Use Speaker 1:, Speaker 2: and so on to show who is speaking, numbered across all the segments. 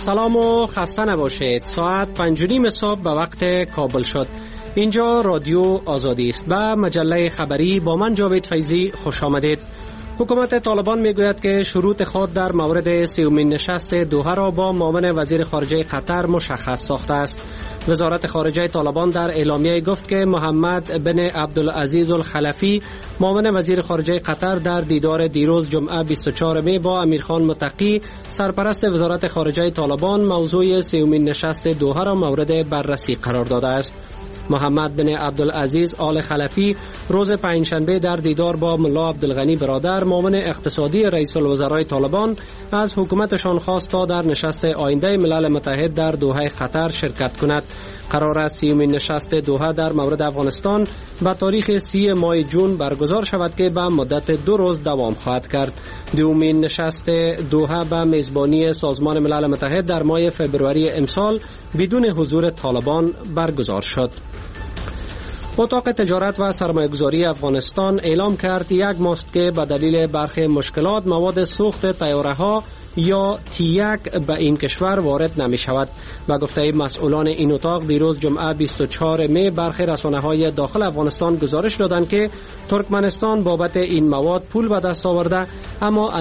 Speaker 1: سلام و خسته نباشید. ساعت 5:30 صبح به وقت کابل شد. اینجا رادیو آزادی است و مجله خبری با من جاوید فیضی. خوش آمدید. حکومت طالبان میگوید که شروط خود در مورد سومین نشست دوحه را با معاون وزیر خارجه قطر مشخص ساخته است. وزارت خارجه طالبان در اعلامیه گفت که محمد بن عبدالعزیز الخلفی معاون وزیر خارجه قطر در دیدار دیروز جمعه 24 می با امیرخان متقی سرپرست وزارت خارجه طالبان موضوع سومین نشست دوحه را مورد بررسی قرار داده است. محمد بن عبدالعزیز آل خلفی روز پنجشنبه در دیدار با ملا عبدالغنی برادر معاون اقتصادی رئیس الوزرای طالبان از حکومتشان خواست تا در نشست آینده ملل متحد در دوحه قطر شرکت کند. قرار است سیومین نشست دوحه در مورد افغانستان به تاریخ 30 ماه جون برگزار شود که به مدت 2 روز دوام خواهد کرد. دومین نشست دوحه به میزبانی سازمان ملل متحد در ماه فبروری امسال بدون حضور طالبان برگزار شد. اتاق تجارت و سرمایه‌گذاری افغانستان اعلام کرد یک ماه است که به دلیل برخی مشکلات مواد سوخت طیاره‌ها یا T1 به این کشور وارد نمی شود. و گفته مسئولان این اتاق دیروز جمعه 24 می برخی رسانه‌های داخل افغانستان گزارش دادند که ترکمنستان بابت این مواد پول به دست آورده، اما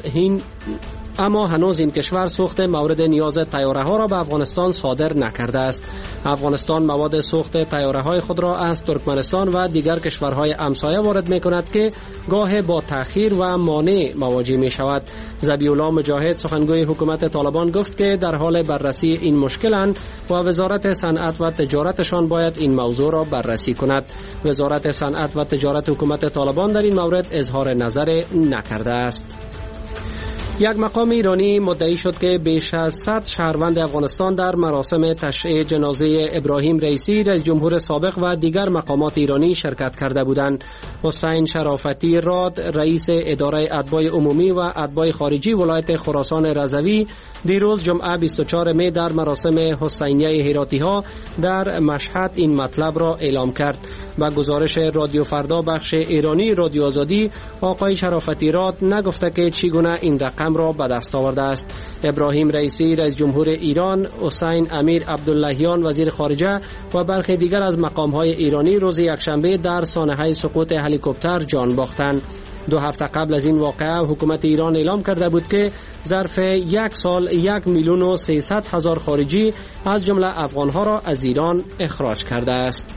Speaker 1: هنوز این کشور سوخت مورد نیاز طیاره‌ها را به افغانستان صادر نکرده است. افغانستان مواد سوخت طیاره‌های خود را از ترکمنستان و دیگر کشورهای همسایه وارد می‌کند که گاه با تأخیر و مانع مواجه می‌شود. ذبیح الله مجاهد سخنگوی حکومت طالبان گفت که در حال بررسی این مشکلند و وزارت صنعت و تجارتشان باید این موضوع را بررسی کند. وزارت صنعت و تجارت حکومت طالبان در این مورد اظهار نظر نکرده است. یک مقام ایرانی مدعی شد که بیش از 100 شهروند افغانستان در مراسم تشییع جنازه ابراهیم رئیسی رئیس جمهور سابق و دیگر مقامات ایرانی شرکت کرده بودند. حسین شرافتی راد رئیس اداره اتباع عمومی و اتباع خارجی ولایت خراسان رضوی دیروز جمعه 24 می در مراسم حسینیه هراتی‌ها در مشهد این مطلب را اعلام کرد. و گزارش رادیو فردا بخش ایرانی رادیو آزادی، آقای شرافتی راد نگفته که چگونه این رقم را به دست آورده است. ابراهیم رئیسی رئیس جمهور ایران، حسین امیر عبداللهیان وزیر خارجه و برخی دیگر از مقام‌های ایرانی روز یکشنبه در سانحه سقوط هلیکوپتر جان باختند. 2 هفته قبل از این واقعه حکومت ایران اعلام کرده بود که ظرف یک سال 1,300,000 خارجی از جمله افغانها را از ایران اخراج کرده است.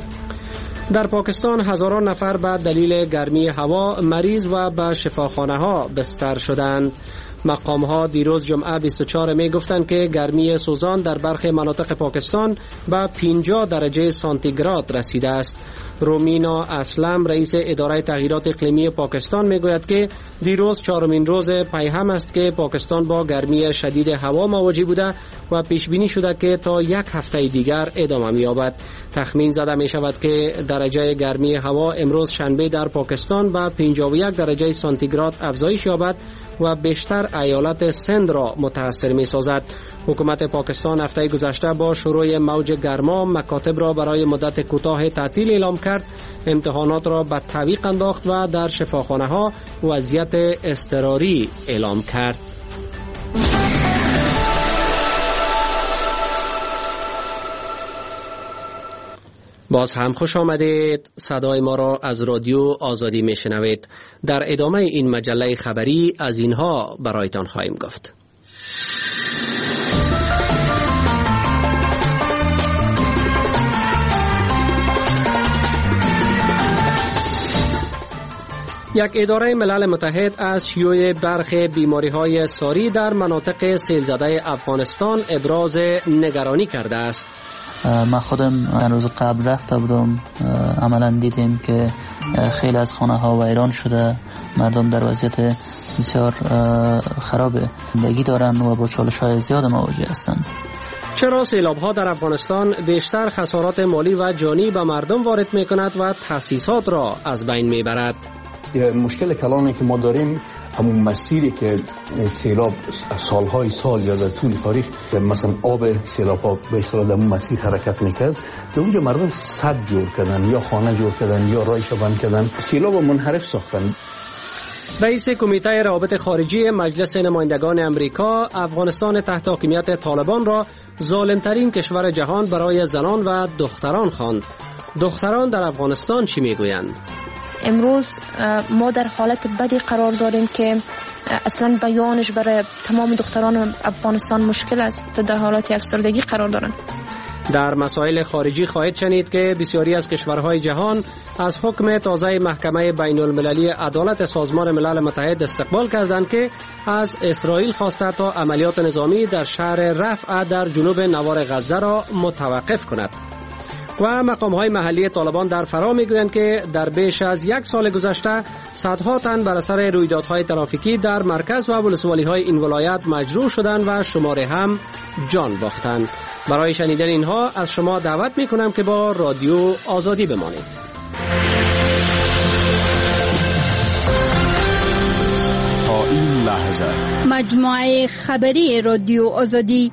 Speaker 1: در پاکستان هزاران نفر به دلیل گرمی هوا مریض و به شفاخانه ها بستر شدند. مقام ها دیروز جمعه 24 می گفتند که گرمی سوزان در برخی مناطق پاکستان به 50 درجه سانتیگراد رسیده است. رومینا اسلم رئیس اداره تغییرات اقلیمی پاکستان می گوید که دیروز 4مین روز پیهم است که پاکستان با گرمی شدید هوا مواجه بوده و پیش بینی شده که تا 1 هفته دیگر ادامه می یابد. تخمین زده می شود که درجه گرمی هوا امروز شنبه در پاکستان به 51 درجه سانتیگراد افزایش یابد و بیشتر ایالت سند را متاثر می سازد. حکومت پاکستان هفته گذشته با شروع موج گرما مکاتب را برای مدت کوتاه تعطیل اعلام کرد، امتحانات را به تعویق انداخت و در شفاخانه ها وضعیت اضطراری اعلام کرد. باز هم خوش آمدید. صدای ما را از رادیو آزادی میشنوید. در ادامه این مجله خبری از اینها برایتان خواهیم گفت. یک اداره ملل متحد از شیوع برخی بیماری‌های ساری در مناطق سیل‌زده افغانستان ابراز نگرانی کرده است.
Speaker 2: من خودم روز قبل رفته بودم، عملا دیدیم که خیلی از خانه ها ویران شده، مردم در وضعیت بسیار خراب زندگی دارن و با چالش های زیاد مواجه هستند.
Speaker 1: چرا سیلاب ها در افغانستان بیشتر خسارات مالی و جانی به مردم وارد می کند و تأسیسات را از بین می برد؟
Speaker 3: مشکل کلانی که ما داریم همون مسیری که سیلاب سالهای سال یا در طول تاریخ مثلا آب سیلاب ها به اصطلاح در مسیر حرکت میکرد، در اونجا مردم سد جور کردن یا خانه جور کردن یا رایش بند کردن، سیلاب منحرف ساختن.
Speaker 1: رئیس کمیته روابط خارجی مجلس نمایندگان امریکا افغانستان تحت حاکمیت طالبان را ظالمترین کشور جهان برای زنان و دختران خواند. دختران در افغانستان چی میگویند؟
Speaker 4: امروز ما در حالت بدی قرار داریم که اصلا بیانش برای تمام دختران افغانستان مشکل است، در حالت افسردگی قرار دارند.
Speaker 1: در مسائل خارجی خواهید شنید که بسیاری از کشورهای جهان از حکم تازه محکمه بین المللی عدالت سازمان ملل متحد استقبال کردند که از اسرائیل خواسته تا عملیات نظامی در شهر رفح در جنوب نوار غزه را متوقف کند. و مقام‌های محلی طالبان در فرا می‌گویند که در بیش از یک سال گذشته صدها تن بر اثر رویدادهای ترافیکی در مرکز و ولسوالی‌های این ولایت مجروح شدند و شماری هم جان باختند. برای شنیدن اینها از شما دعوت می‌کنم که با رادیو آزادی بمانید.
Speaker 5: تا این لحظه
Speaker 6: مجموعه خبری رادیو آزادی.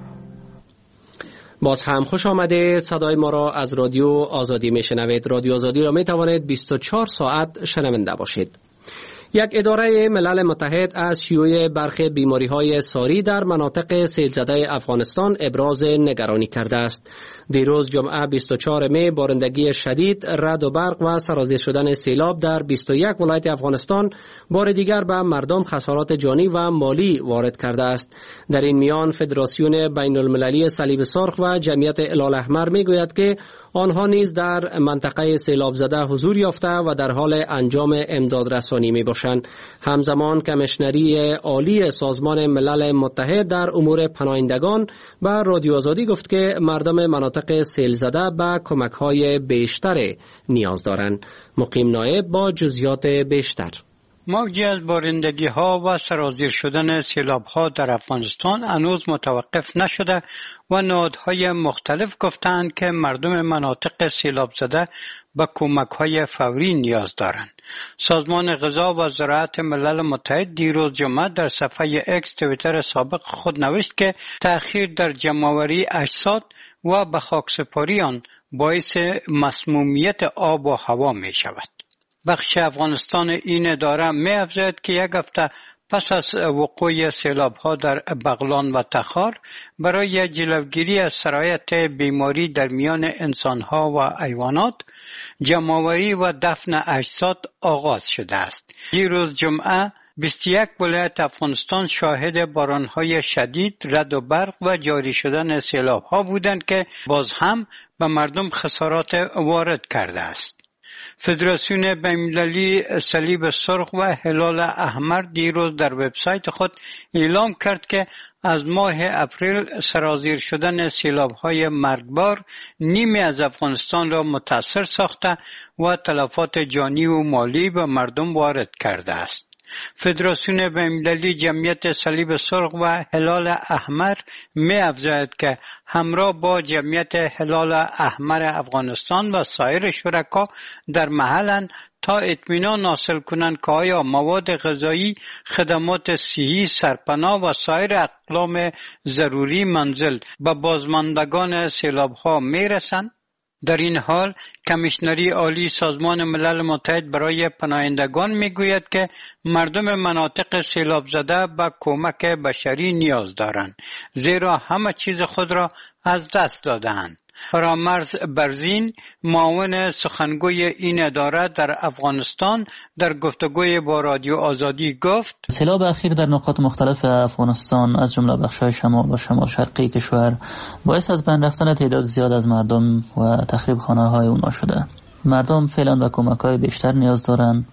Speaker 1: باز هم خوش آمدید. صدای ما را از رادیو آزادی میشنوید. رادیو آزادی را می توانید 24 ساعت شنونده باشید. یک اداره ملل متحد از شیوع برخی بیماری‌های ساری در مناطق سیل‌زده افغانستان ابراز نگرانی کرده است. دیروز جمعه 24 می بارندگی شدید، رعد و برق و سرازیر شدن سیلاب در 21 ولایت افغانستان بار دیگر به مردم خسارات جانی و مالی وارد کرده است. در این میان فدراسیون بین المللی صلیب سرخ و جمعیت هلال احمر میگوید که آنها نیز در منطقه سیلاب زده حضور یافته و در حال انجام امدادرسانی میباشند. همزمان کمیشنری عالی سازمان ملل متحد در امور پناهندگان به رادیو آزادی گفت که مردم مناطق سیل زده به کمک‌های بیشتر نیاز دارند. مقیم نایب با جزئیات بیشتر.
Speaker 7: موجی از بارندگی‌ها و سرازیر شدن سیلاب‌ها در افغانستان هنوز متوقف نشده و نهادهای مختلف گفتند که مردم مناطق سیلاب زده به کمک‌های فوری نیاز دارند. سازمان غذا و زراعت ملل متحد دیروز جمعه در صفحه اکس توییتر سابق خود نوشت که تأخیر در جمع‌آوری اجساد و به خاکسپاری آن باعث مسمومیت آب و هوا می شود. بخش افغانستان این اداره می افزاید که یک هفته پس از وقوع سیلاب‌ها در بغلان و تخار برای جلوگیری از سرایت بیماری در میان انسان‌ها و حیوانات جمع‌آوری و دفن اجساد آغاز شده است. دیروز جمعه 21 ولایت افغانستان شاهد باران‌های شدید، رعد و برق و جاری شدن سیلاب‌ها بودند که باز هم به مردم خسارات وارد کرده است. فدراسیون بین‌المللی صلیب سرخ و هلال احمر دیروز در وبسایت خود اعلام کرد که از ماه اپریل سرازیر شدن سیلاب‌های مرگبار نیمی از افغانستان را متاثر ساخته و تلفات جانی و مالی به مردم وارد کرده است. فدراسیون بین‌المللی جمعیت صلیب سرخ و هلال احمر می افزاید که همراه با جمعیت هلال احمر افغانستان و سایر شرکا در محلند تا اطمینان حاصل کنند که آیا مواد غذایی، خدمات صحی، سرپناه و سایر اقلام ضروری منزل به بازماندگان سیلاب‌ها می رسند. در این حال کمیشنری عالی سازمان ملل متحد برای پناهندگان میگوید که مردم مناطق سیلاب زده به کمک بشری نیاز دارند، زیرا همه چیز خود را از دست دادند. فرامرز برزین، معاون سخنگوی این اداره در افغانستان، در گفتگوی با رادیو آزادی گفت:
Speaker 2: سیلاب اخیر در نقاط مختلف افغانستان از جمله بخش‌های شمال و شمال شرقی کشور باعث از بین رفتن تعداد زیاد از مردم و تخریب خانه‌های اونها شده. مردم فعلا به کمک‌های بیشتر نیاز دارند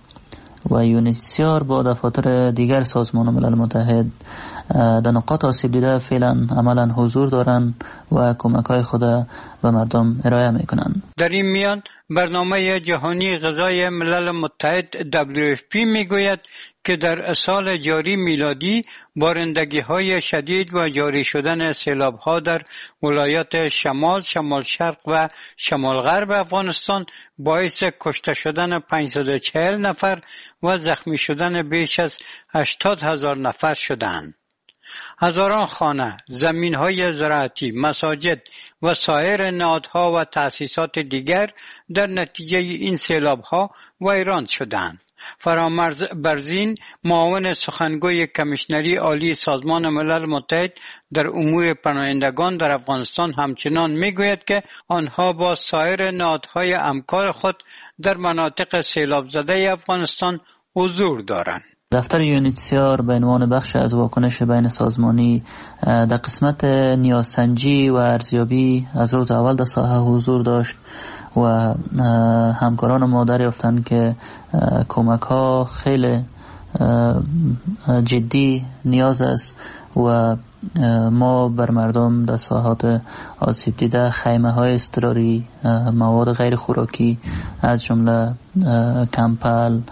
Speaker 2: و یونیسیار با دفاتر دیگر سازمان ملل متحد در نقاط آسیب دیده فعلا عملا حضور دارند و کمک‌های خود به مردم ارائه می‌کنند.
Speaker 7: در این میان برنامه جهانی غذای ملل متحد WFP میگوید که در سال جاری میلادی بارندگی‌های شدید و جاری شدن سیلاب‌ها در ولایات شمال، شمال شرق و شمال غرب افغانستان باعث کشته شدن 540 نفر و زخمی شدن بیش از 80,000 نفر شدند. هزاران خانه، زمین‌های زراعتی، مساجد و سایر نهادها و تأسیسات دیگر در نتیجه این سیلاب‌ها ویران شدند. فرامرز برزین، معاون سخنگوی کمیشنری عالی سازمان ملل متحد در امور پناهندگان در افغانستان، همچنان میگوید که آنها با سایر نهادهای همکار خود در مناطق سیلاب زده افغانستان حضور دارند.
Speaker 2: دفتر UNHCR به عنوان بخش از واکنش بین سازمانی در قسمت نیازسنجی و ارزیابی از روز اول در ساحه حضور داشت و همکاران ما دریافتند که کمک ها خیلی جدی نیاز است و ما بر مردم در ساحات آسیب دیده خیمه های اضطراری، مواد غیر خوراکی از جمله کمپل،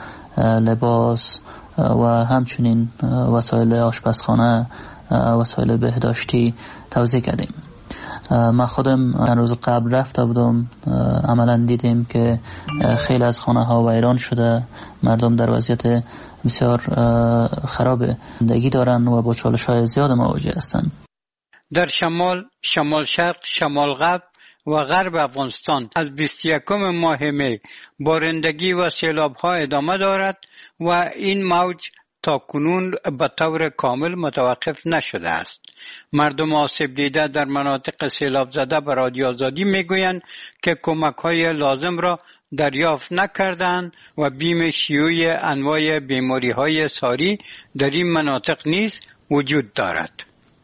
Speaker 2: لباس و همچنین وسایل آشپزخانه، وسایل بهداشتی توزیع کردیم. من خودم روز قبل رفته بودم، عملا دیدیم که خیلی از خانه ها ویران شده، مردم در وضعیت بسیار خراب زندگی دارن و با چالش های زیاد مواجه هستند.
Speaker 7: در شمال، شمال شرق، شمال غرب و غرب افغانستان از 21 ماه می بارندگی و سیلاب ها ادامه دارد و این موج تا کنون به طور کامل متوقف نشده است. مردم آسیب دیده در مناطق سیلاب زده به رادیو آزادی میگویند که کمک های لازم را دریافت نکردند و بیم شیوع انواع بیماری های ساری در این مناطق نیز وجود دارد.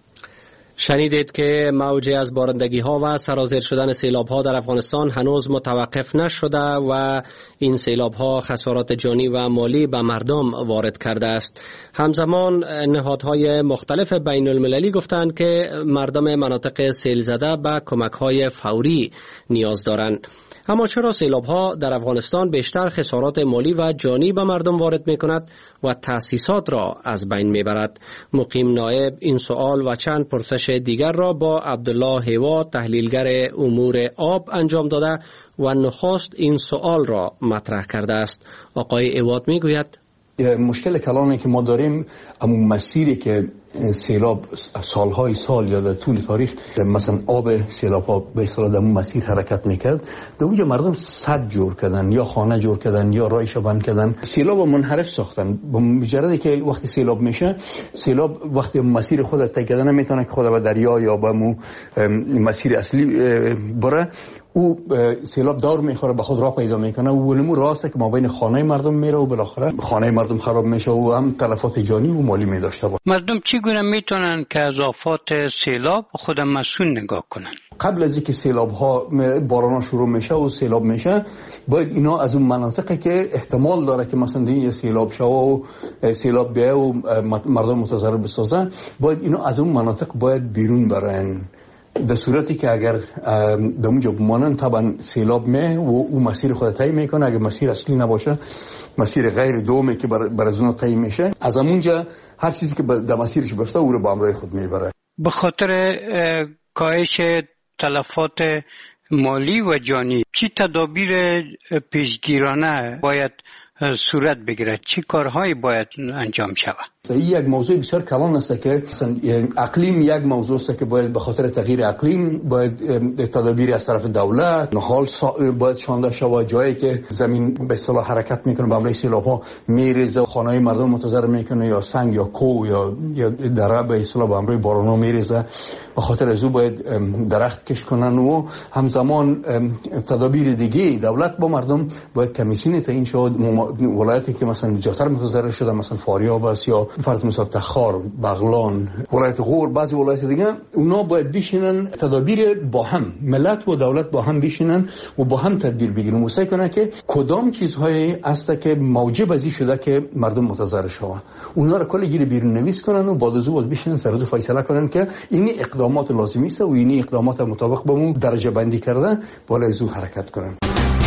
Speaker 1: شنیدید که موج از بارندگی ها و سرازیر شدن سیلاب ها در افغانستان هنوز متوقف نشده و این سیلاب ها خسارات جانی و مالی به مردم وارد کرده است. همزمان نهادهای مختلف بین المللی گفتند که مردم مناطق سیل زده به کمک های فوری نیاز دارند. اما چرا سیلاب ها در افغانستان بیشتر خسارات مالی و جانی به مردم وارد می کند و تأسیسات را از بین می برد؟ مقیم نایب این سوال و چند پرسش دیگر را با عبدالله هیوا، تحلیلگر امور آب انجام داده و نخست این سوال را مطرح کرده است. آقای هیوا می گوید
Speaker 3: مشکل کلانی که ما داریم همون مسیری که سیلاب سالهای سال یا در طول تاریخ مثلا آب سیلاب ها به اصطلاح در اون مسیر حرکت میکرد، در اونجا مردم سد جور کردن یا خانه جور کردن یا راهش بند کردن، سیلاب منحرف ساختن. به مجردی که وقتی سیلاب میشه، سیلاب وقتی مسیر خود طی کردن نمیتونه که خود به دریا یا به مسیر اصلی بره، او سیلاب دور میخوره به خود راه پیدا میکنه و ولمو راسته که ما بین خانه مردم میره و بالاخره خانه مردم خراب میشه و هم تلفات جانی و مالی میداشته باشه.
Speaker 7: مردم چگونه میتونن که از آفات سیلاب خود مسئول نگاه کنن؟
Speaker 3: قبل از اینکه سیلاب ها باران شروع میشه و سیلاب میشه، باید اینا از اون مناطقی که احتمال داره که مثلا دیگه سیلاب شه و سیلاب بیه و مردم متضرر بسازن، باید اینا از اون مناطق باید بیرون برن. در صورتی که اگر در اونجا بمانن طبعا سیلاب و او مسیر خود طی میکنه. اگر مسیر اصلی نباشه، مسیر غیر دومی که بر از اون طی میشه، از اونجا هر چیزی که در مسیرش باشه او رو با همراه خود میبره.
Speaker 7: به خاطر کاهش تلفات مالی و جانی چی تدابیر پیشگیرانه باید صورت بگیرد؟ چی کارهایی باید انجام شود؟
Speaker 3: این یک موضوع بسیار کلان است که اقلیم یک موضوع است که باید به خاطر تغییر اقلیم باید تدابیر از طرف دولت حال باید شانده شود. جایی که زمین به اصطلاح حرکت میکنه به همراه سیلاب ها میریزه، خانه‌های مردم متضرر میکنه، یا سنگ یا کوه یا دره به اصطلاح به همراه باران ها میریزه. به خاطر از او باید درخت کش کنن و همزمان تدابیر دیگه دولت با مردم باید کمیسیون تعیین شود. ولایتی که مثلا زیادتر متضرر شده، مثلا فاریاب است یا فرض مثال تخار، بغلان، ولایت غور، بعضی ولایت دیگه، اونا باید بشینن تدابیر با هم، ملت و دولت با هم بشینن و با هم تدبیر بگیرن و سعی کنن که کدام چیزهایی است که موجب ازی شده که مردم متضرر شوند، اونا رو کلی گیر بیرون نویس کنن و بعد از اون بشینن سر و فیصله کنن که این اقدامات لازمی است و این اقدامات مطابق با اون درجه بندی کردن بالا از اون حرکت کنن.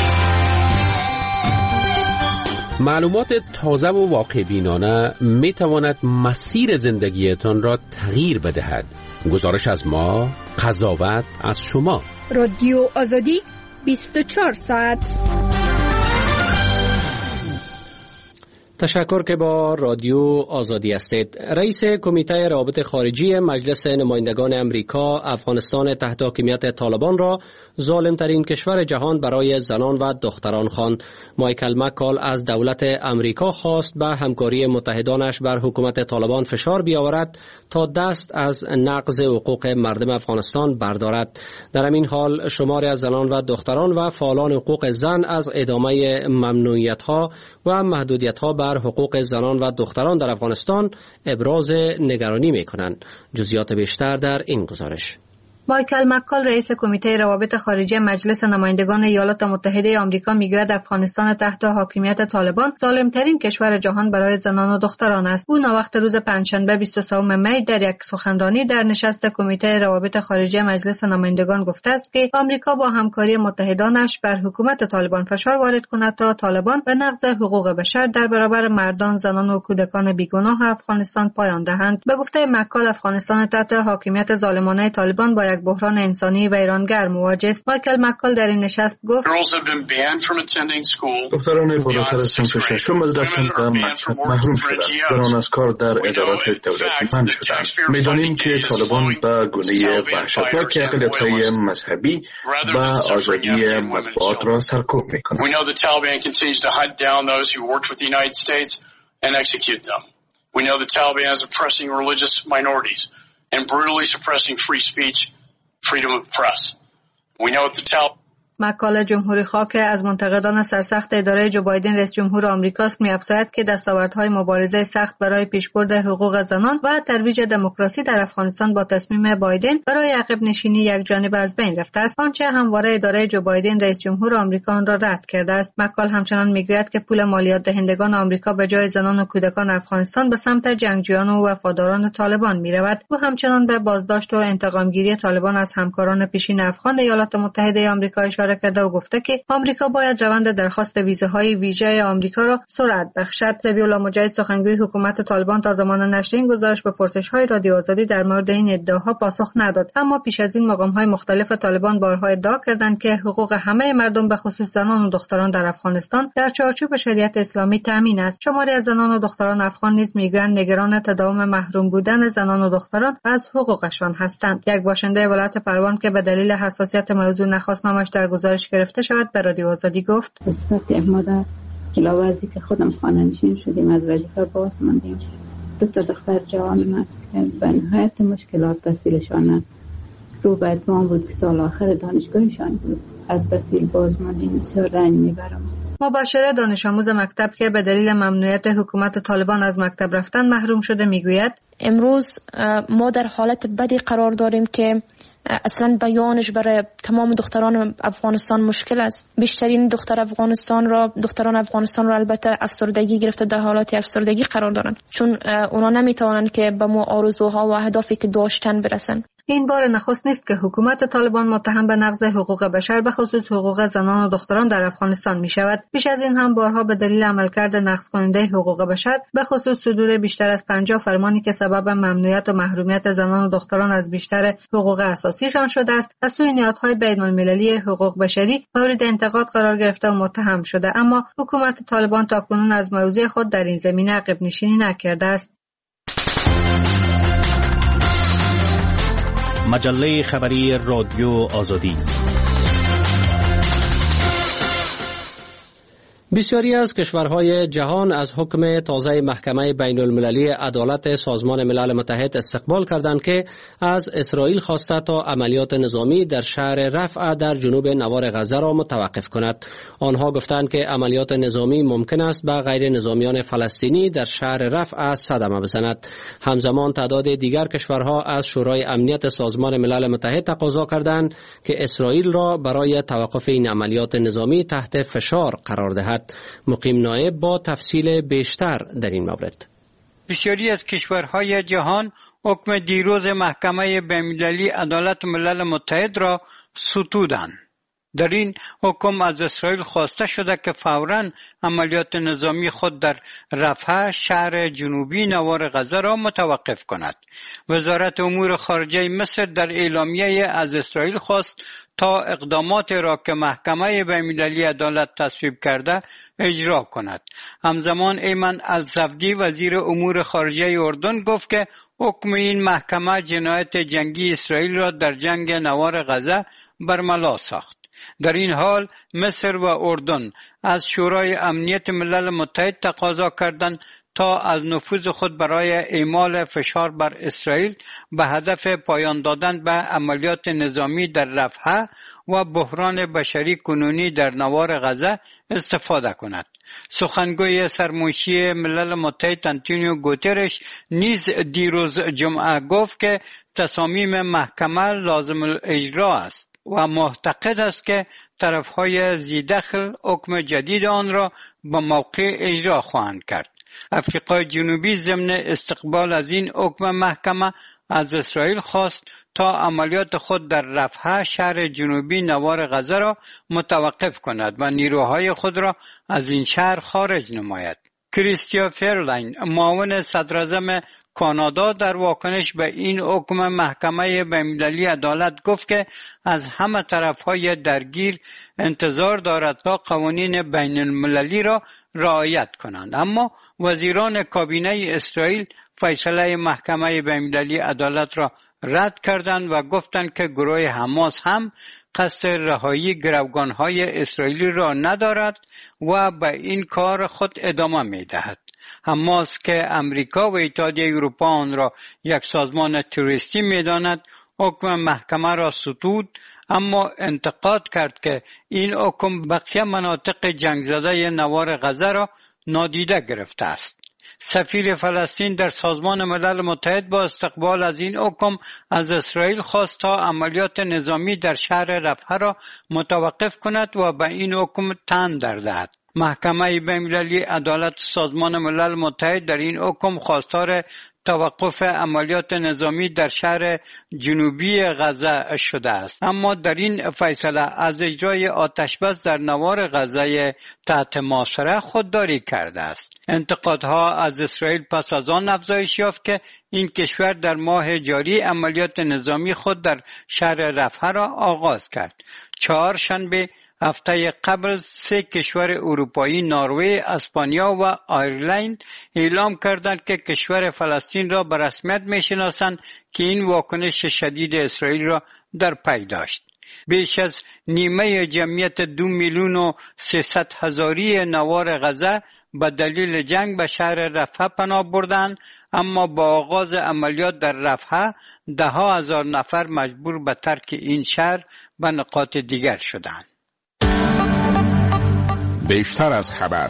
Speaker 8: معلومات تازه و واقع بینانه می تواند مسیر زندگیتان را تغییر بدهد. گزارش از ما، قضاوت از شما.
Speaker 6: رادیو آزادی 24 ساعت.
Speaker 1: تشکر که با رادیو آزادی هستید. رئیس کمیته روابط خارجی مجلس نمایندگان امریکا افغانستان تحت حاکمیت طالبان را ظالمترین کشور جهان برای زنان و دختران خواند. مایکل مکال از دولت امریکا خواست به همکاری متحدانش بر حکومت طالبان فشار بیاورد تا دست از نقض حقوق مردم افغانستان بردارد. در همین حال شماری از زنان و دختران و فعالان حقوق زن از ادامه ممنوعیت‌ها و محدودیت‌ها بر حقوق زنان و دختران در افغانستان ابراز نگرانی می‌کنند. جزئیات بیشتر در این گزارش.
Speaker 9: مایکل مکال رئیس کمیته روابط خارجی مجلس نمایندگان ایالات متحده آمریکا میگوید افغانستان تحت حاکمیت طالبان ظالمترین کشور جهان برای زنان و دختران است. او ناوقت روز پنجشنبه 23 می در یک سخنرانی در نشست کمیته روابط خارجی مجلس نمایندگان گفته است که آمریکا با همکاری متحدانش بر حکومت طالبان فشار وارد کند تا طالبان به نقض حقوق بشر در برابر مردان، زنان و کودکان بیگناه افغانستان پایان دهند. به گفته مکال افغانستان تحت حاکمیت ظالمانه طالبان با بحران انسانی و ایرانگر مواجه است. مایکل مکال در این نشست گفت
Speaker 10: دختران بالاتر از صنف ششم از رفتن به مکتب محروم شدند. زنان از کار در ادارات دولتی منع شدند. می‌دانیم که طالبان به گونه وحشتناک اقلیت‌های مذهبی و آزادی مطبوعات را سرکوب می‌کنند.
Speaker 11: We know the Taliban is oppressing religious minorities and brutally suppressing free speech, freedom of press. We know the Taliban
Speaker 9: مکال جمهوری خواه که از منتقدان سرسخت اداره جو بایدن رئیس جمهور آمریکاست می‌افزاید که دستاوردهای مبارزه سخت برای پیشبرد حقوق زنان و ترویج دموکراسی در افغانستان با تصمیم بایدن برای عقب نشینی یکجانبه از بین رفته است، آنچه همواره اداره جو بایدن رئیس جمهور آمریکا آن را رد کرده است. مکال همچنان می‌گوید که پول مالیات دهندگان آمریکا به جای زنان و کودکان افغانستان به سمت جنگجویان و وفاداران طالبان می‌رود. او همچنان به بازداشت و انتقامگیری طالبان از همکاران پیشین افغان ایالات متحده آمریکا کرده و گفته که آمریکا باید روند درخواست ویزاهای ویژه آمریکا را سرعت بخشد. ذبیح‌الله مجاهد سخنگوی حکومت طالبان تا زمان نشر این گزارش به پرسش‌های رادیو آزادی در مورد این ادعاها پاسخ نداد، اما پیش از این مقام‌های مختلف طالبان بارها ادعا کردند که حقوق همه مردم به خصوص زنان و دختران در افغانستان در چارچوب شریعت اسلامی تامین است. شماری از زنان و دختران افغان نیز میگویند نگران تداوم محروم بودن زنان و دختران از حقوقشان هستند. یک باشنده ولایت پروان که به دلیل حساسیت موضوع نخواست نامش در گزارش گرفته شود به رادیو آزادی گفت:
Speaker 12: یک مادر کلاوازی که خودم خانه‌نشین شدیم از وظیفه باز ماندیم. دو تا دختر جوانم است که به نهایت مشکلات تحصیلشان رو به اتمام بود که سال آخر دانشگاهشان بود. از تحصیل باز ماندیم، بسیار رنج میبرم.
Speaker 9: مباشر دانش آموز مکتب که به دلیل ممنوعیت حکومت طالبان از مکتب رفتن محروم شده میگوید:
Speaker 4: امروز ما در حالت بدی قرار داریم که اصلا بیانش برای تمام دختران افغانستان مشکل است. بیشترین دختران افغانستان را البته افسردگی گرفته، در حالت افسردگی قرار دارند، چون اونا نمیتوانند که به مو آرزوها و اهدافی که داشتن برسن.
Speaker 9: این بار نخست نیست که حکومت طالبان متهم به نقض حقوق بشر به خصوص حقوق زنان و دختران در افغانستان می شود. پیش از این هم بارها به دلیل عملکرد نقض کننده حقوق بشر به خصوص صدور بیشتر از 50 فرمانی که سبب ممنوعیت و محرومیت زنان و دختران از بیشتر حقوق اساسیشان شده است از سوی نهادهای بین‌المللی حقوق بشری مورد انتقاد قرار گرفته و متهم شده، اما حکومت طالبان تاکنون از موضوع خود در این زمینه عقب نشینی نکرده است.
Speaker 5: مجله خبری رادیو آزادی.
Speaker 1: بسیاری از کشورهای جهان از حکم تازه محکمه بین المللی عدالت سازمان ملل متحد استقبال کردند که از اسرائیل خواسته تا عملیات نظامی در شهر رفح در جنوب نوار غزه را متوقف کند. آنها گفتند که عملیات نظامی ممکن است به غیر نظامیان فلسطینی در شهر رفح صدمه بزند. همزمان تعداد دیگر کشورها از شورای امنیت سازمان ملل متحد تقاضا کردند که اسرائیل را برای توقف این عملیات نظامی تحت فشار قرار دهد. مقیم نایب با تفصیل بیشتر در این مورد.
Speaker 7: بسیاری از کشورهای جهان حکم دیروز محکمه بین‌المللی عدالت ملل متحد را ستودند. در این حکم از اسرائیل خواسته شده که فوراً عملیات نظامی خود در رفح شهر جنوبی نوار غزه را متوقف کند. وزارت امور خارجه مصر در اعلامیه از اسرائیل خواست تا اقدامات را که محکمه بین‌المللی عدالت تصویب کرده اجرا کند. همزمان ایمن الصفدی وزیر امور خارجه اردن گفت که حکم این محکمه جنایت جنگی اسرائیل را در جنگ نوار غزه برملا ساخت. در این حال مصر و اردن از شورای امنیت ملل متحد تقاضا کردند تا از نفوذ خود برای اعمال فشار بر اسرائیل به هدف پایان دادن به عملیات نظامی در رفح و بحران بشری کنونی در نوار غزه استفاده کند. سخنگوی سرمنشی ملل متحد آنتونیو گوترش نیز دیروز جمعه گفت که تصامیم محکمه لازم الاجرا است و معتقد است که طرفهای ذی‌دخل حکم جدید آن را به موقع اجرا خواهند کرد. افریقای جنوبی ضمن استقبال از این حکم محکمه از اسرائیل خواست تا عملیات خود در رفح شهر جنوبی نوار غزه را متوقف کند و نیروهای خود را از این شهر خارج نماید. کریستیا فرلاین معاون صدراعظم کانادا در واکنش به این حکم محکمه بین‌المللی عدالت گفت که از همه طرفهای درگیر انتظار دارد تا قوانین بین المللی را رعایت کنند، اما وزیران کابینه اسرائیل فیصله محکمه بین‌المللی عدالت را رد کردند و گفتند که گروه حماس هم قصد رهایی گروگانهای اسرائیلی را ندارد و به این کار خود ادامه می‌دهد. حماس که امریکا و اتحادیه اروپا آن را یک سازمان تروریستی می‌داند، حکم محکمه را ستود، اما انتقاد کرد که این حکم بقیه مناطق جنگ زده نوار غزه را نادیده گرفته است. سفیر فلسطین در سازمان ملل متحد با استقبال از این حکم از اسرائیل خواست تا عملیات نظامی در شهر رفح را متوقف کند و به این حکم تن دهد. محکمه بین‌المللی عدالت سازمان ملل متحد در این حکم خواستار توقف عملیات نظامی در شهر جنوبی غزه شده است، اما در این فیصله از اجرای آتشبس در نوار غزه تحت محاصره خودداری کرده است. انتقادها از اسرائیل پس از آن افزایش یافت که این کشور در ماه جاری عملیات نظامی خود در شهر رفح را آغاز کرد. چهارشنبه هفته قبل 3 کشور اروپایی نروژ، اسپانیا و آیرلند اعلام کردند که کشور فلسطین را به رسمیت می‌شناسند که این واکنش شدید اسرائیل را در پی داشت. بیش از نیمه جمعیت 2,300,000 نوار غزه به دلیل جنگ به شهر رفح پناه بردند، اما با آغاز عملیات در رفح 10,000 نفر مجبور به ترک این شهر به نقاط دیگر شدند.
Speaker 13: بیشتر از خبر.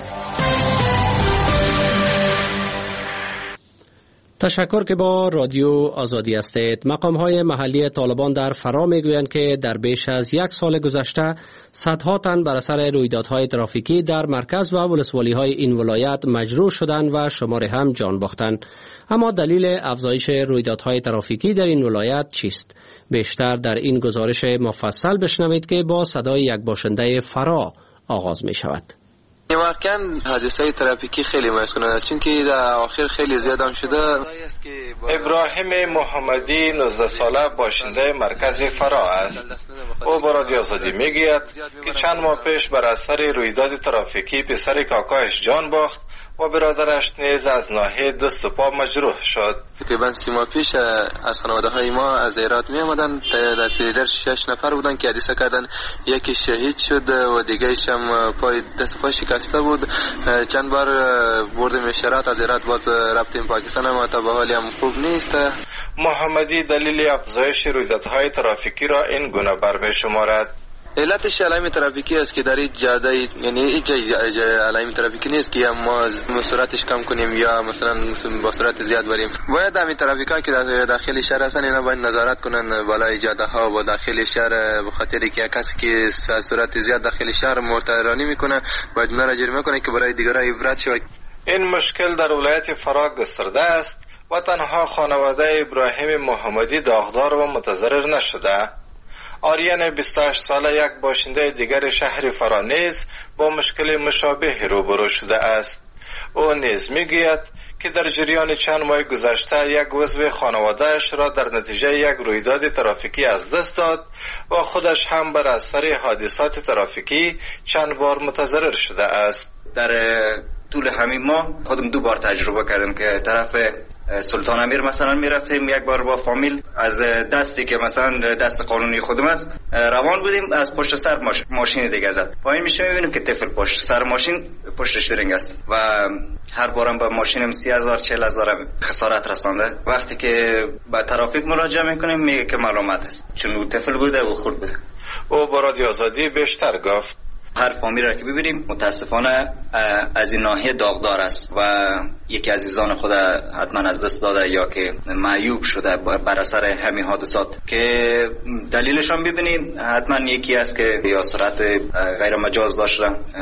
Speaker 1: تشکر که با رادیو آزادی هستید. مقام‌های محلی طالبان در فرا میگویند که در بیش از 1 سال گذشته صدها تن بر اثر رویدادهای ترافیکی در مرکز و ولسوالی‌های این ولایت مجروح شدند و شماری هم جان باختند. اما دلیل افزایش رویدادهای ترافیکی در این ولایت چیست؟ بیشتر در این گزارش مفصل بشنوید که با صدای یک باشنده فرا آغاز می شود.
Speaker 14: واقعا حادثه ترافیکی خیلی مسکننده، چون که در آخر خیلی زیاد هم شده.
Speaker 15: ابراهیم محمدی 19 ساله باشنده مرکز فرا است. او با رادیو آزادی میگوید که چند ماه پیش بر اثر رویداد ترافیکی پسر کاکایش جان باخت و برادرش نیز از ناحیه دست و پا مجروح شد.
Speaker 14: تقریبا 3 ماه پیش از خانواده های ما از ایرات می آمدن، در پیدر 6 نفر بودن که حادثه کردن. یکی شهید شد و دیگرش هم پای دست پا شکسته بود. چند بار بردیم اشارات از ایرات باز رفتیم پاکستان، اما تا به حال هم خوب نیست.
Speaker 15: محمدی دلیل افزایش رویدادهای ترافیکی را این گونه برمی شمارد:
Speaker 14: علتش علائم ترافیکی است که در این جاده، یعنی هیچ علائم ترافیکی نیست که ما سرعتش کم کنیم یا مثلا با سرعت زیاد بریم. باید همین ترافیکا که در داخل شهر هستن اینا باید نظارت کنن بالای جاده ها و داخل شهر، به خاطر که کسی که سرعت زیاد داخل شهر موتوررانی میکنه باید اونا را جریمه کنه که برای دیگران عبرت شود.
Speaker 15: این مشکل در ولایت فرا گسترده است و تنها خانواده ابراهیم محمدی داغدار و متضرر نشده. آریان 28 ساله یک باشنده دیگر شهر فرا نیز با مشکل مشابه روبرو شده است. او نیز میگوید که در جریان چند ماه گذشته یک عضو خانواده‌اش را در نتیجه یک رویداد ترافیکی از دست داد و خودش هم بر اثر حادثات ترافیکی چند بار متضرر شده است.
Speaker 16: در طول همین ماه خودم 2 بار تجربه کردم که طرف سلطان امیر مثلا میرفتیم یک بار با فامیل، از دستی که مثلا دست قانونی خودم است روان بودیم، از پشت سر ماشین دیگه زد. پایین میشه میبینیم که طفل پشت سر ماشین پشت شیرینگ است و هر بارم با ماشینم 30,000 40,000 خسارت رسانده. وقتی که با ترافیک مراجعه میکنیم میگه که ملامت است چون او طفل بوده و خرد بوده.
Speaker 15: او با رادیو آزادی بیشتر گفت
Speaker 16: هر فامیل را که ببینیم متاسفانه از این ناحیه داغدار است و یکی عزیزان خود حتما از دست داده یا که معیوب شده بر اثر همین حادثات که دلیلشان ببینیم حتما یکی است که یا سرعت غیر مجاز داشته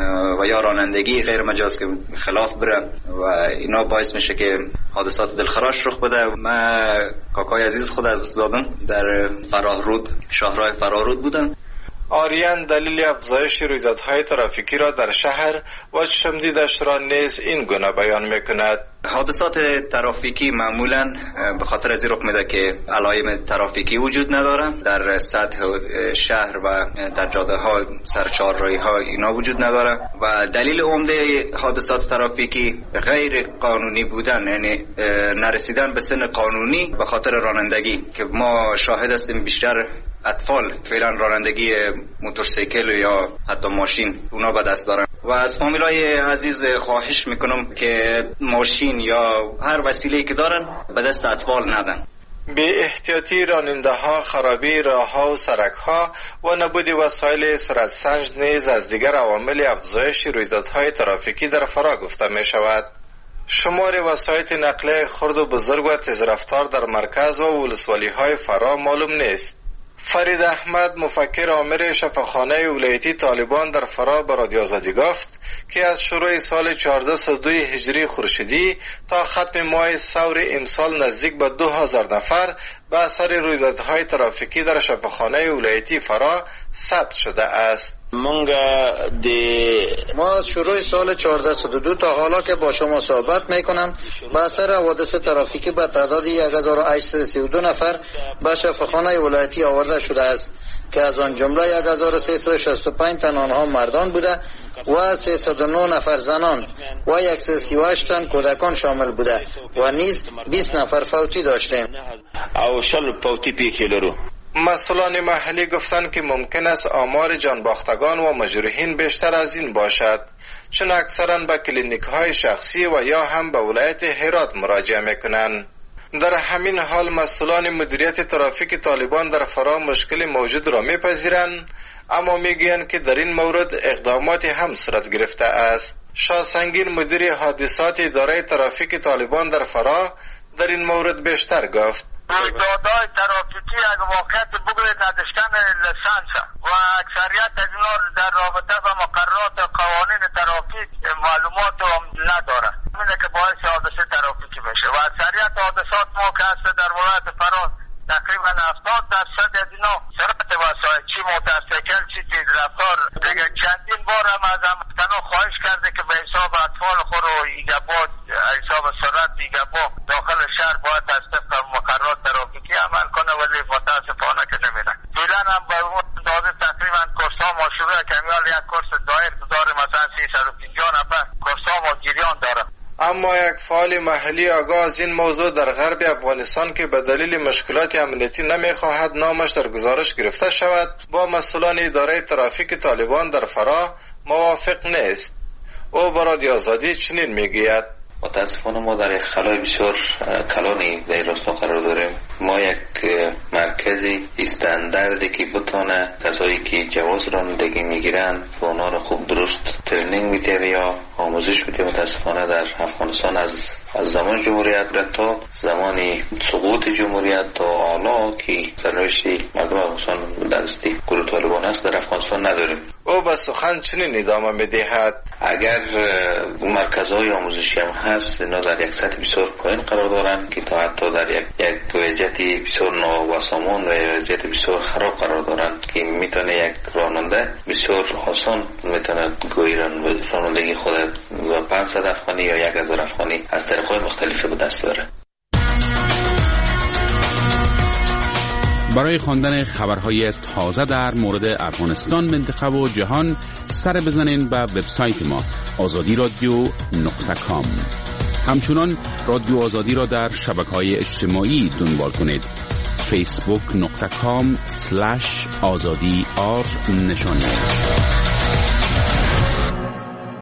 Speaker 16: و یا رانندگی غیر مجاز که خلاف بره و اینا باعث میشه که حادثات دلخراش رخ بده. من کاکای عزیز خود از دست دادم در فراهرود، شاهراه فراهرود بودم.
Speaker 15: آریان دلیل افزایش رویدادهای ترافیکی را در شهر و چشم دیدش را نیز این گونه بیان میکند.
Speaker 16: حادثات ترافیکی معمولا به خاطر از رخ میده که علائم ترافیکی وجود نداره در سطح شهر و در جاده ها سرچارراهی ها اینا وجود نداره و دلیل عمده حادثات ترافیکی غیر قانونی بودن، یعنی نرسیدن به سن قانونی به خاطر رانندگی که ما شاهد هستیم بیشتر اطفال فعلا رانندگی موتورسیکل یا حتی ماشین اونا به دست دارن و از فامیلای عزیز خواهش میکنم که ماشین یا هر وسیله‌ای که دارن به دست اطفال ندن.
Speaker 15: بی احتیاطی راننده ها، خرابی راه ها و سرک ها و نبود وسایل سرعت سنج نیز از دیگر عوامل افزایش رویدادهای ترافیکی در فرا گفته می شود. شمار وسایط نقلیه خرد و بزرگ و تیزرفتار در مرکز و ولسوالی های فرا معلوم نیست. فرید احمد مفکر آمر شفاخانه ولایتی طالبان در فرا به رادیو آزادی گفت که از شروع سال 1402 هجری خورشیدی تا ختم ماه ثور امسال نزدیک به 2000 نفر به اثر رویدادهای ترافیکی در شفاخانه ولایتی فرا ثبت شده است.
Speaker 17: ما از شروع سال 1402 تا حالا که با شما صحبت میکنم به اثر حوادث ترافیکی به تعداد 1832 نفر به شفاخانه ولایتی آورده شده است که از آن جمله 1365 تن آنها مردان بوده و 309 نفر زنان و 138 تن کودکان شامل بوده و نیز 20 نفر فوتی داشتیم.
Speaker 15: مسئولان محلی گفتند که ممکن است آمار جانباختگان و مجروحین بیشتر از این باشد چون اکثرا به کلینیک های شخصی و یا هم به ولایت هرات مراجعه میکنند. در همین حال مسئولان مدیریت ترافیک طالبان در فرا مشکل موجود را میپذیرند اما میگویند که در این مورد اقدامات هم صورت گرفته است. شاه سنگین مدیر حادثات اداره ترافیک طالبان در فرا در این مورد بیشتر گفت.
Speaker 18: رویدادهای ترافیکی یک واقعیت بگوید نداشتن لسانس و اکثریت از اینا در رابطه با مقررات قوانین ترافیک معلومات هم نداره. اینه که باعث حادثه ترافیکی بشه و اکثریت حادثات ما که هست در ولایت فرا تقریبا 70% از اینا سرعت وسایل چی موتورسیکل چی تیزرفتار دیگه چندین بار هم از هموطنان خواهش کرده که به حساب اطفال خود و ایگباد حساب سرعت ایگباد داخل شهر باید از طبق مقررات ترافیکی عمل کنه ولی متاسفانه که نمیره. فعلا هم به اون اندازه تقریبا کورس‌ها ما شروع کمیال یک کورس دایر داره مثلا 350 نفر کورس‌ها ما جریان داره.
Speaker 15: اما یک فعال محلی آگاه از این موضوع در غرب افغانستان که به دلیل مشکلات امنیتی نمیخواهد نامش در گزارش گرفته شود با مسئولان اداره ترافیک طالبان در فرا موافق نیست. او با رادیو آزادی چنین میگوید:
Speaker 19: متاسفانه ما در یک خلای بسیار کلانی در راستا قرار داریم. ما یک مرکزی استانداردی که بتانه کسایی که جواز رانندگی میگیرن و اونا رو خوب درست ترینینگ میده یا آموزش میده. متاسفانه در افغانستان از زمان جمهوریت تا زمان سقوط جمهوریت تا حالا که سرنوشت مردم افغانستان در دست گروه طالبان است در افغانستان نداریم.
Speaker 15: او به سخن چنین ادامه میدهد:
Speaker 19: اگر مرکزهای آموزشی هم هست اینا در یک سطح بسیار پایین قرار دارن که تا حتی در یک وضعیت بسیار ناوسامان و وضعیت بسیار خراب قرار دارن که میتونه یک راننده بسیار آسان میتونه گوی رانندگی خود و 500 افغانی یا 1000 افغانی از طریق‌های مختلفی به دست داره.
Speaker 13: برای خواندن خبرهای تازه در مورد افغانستان، منطقه و جهان سر بزنین به وبسایت ما azadi.radio.com. همچنان رادیو آزادی را در شبکه‌های اجتماعی دنبال کنید. facebook.com/azadi نشانی